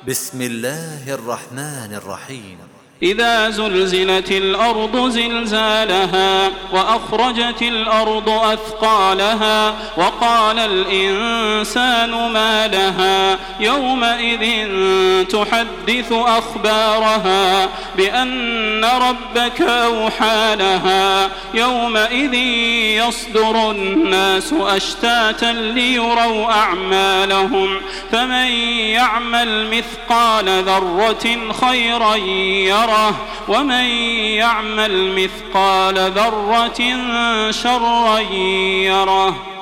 بسم الله الرحمن الرحيم. إذا زلزلت الأرض زلزالها وأخرجت الأرض أثقالها وقال الإنسان ما لها يومئذ تحدث أخبارها بأن ربك أوحى لها يومئذ يصدر الناس أشتاتا ليروا أعمالهم فمن يعمل مثقال ذرة خيرا يره ومن يعمل مثقال ذرة شرا يره.